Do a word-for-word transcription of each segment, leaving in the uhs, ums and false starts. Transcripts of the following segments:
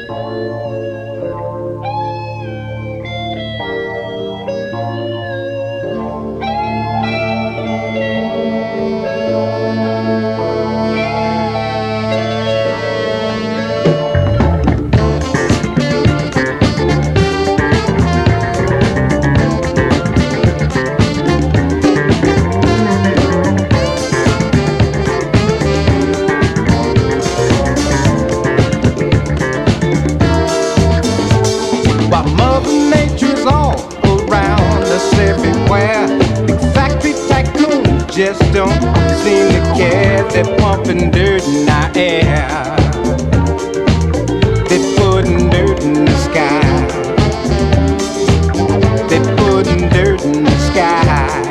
Just don't seem to care. They're pumping dirt in our air. They're putting dirt in the sky. They're putting dirt in the sky.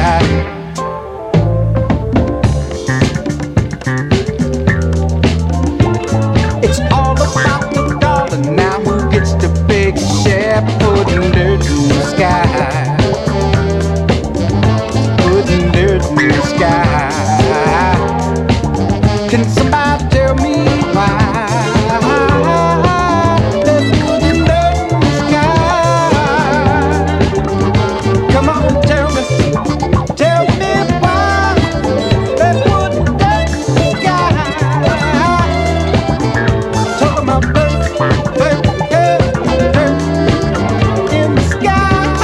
It's all about the dollar now. Who gets the big share? Putting dirt in the sky. In the sky. Can somebody tell me why they're putting dirt in the sky? Come on, tell me, tell me why they're putting dirt in the sky. Talking about dirt, dirt, dirt, dirt in the sky.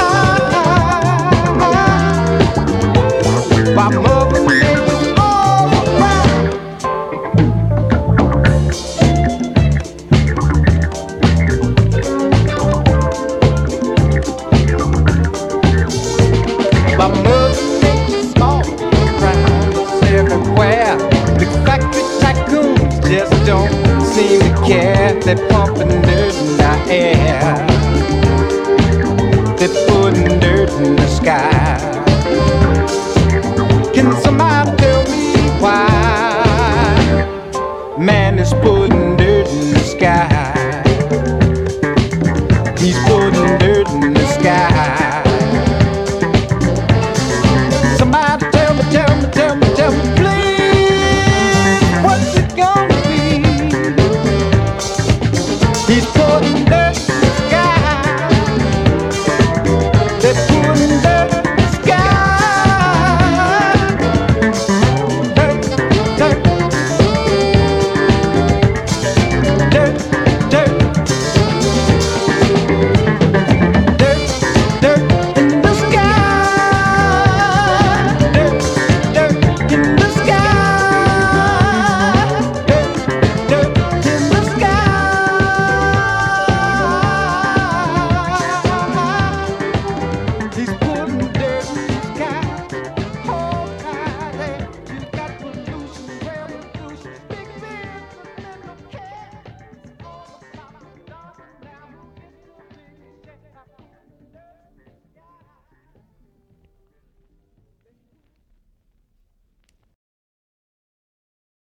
My mother was all around. My mother nature's all around us everywhere. The factory tycoons just don't seem to care. They're pumping dirt in our air. They're putting dirt in the sky.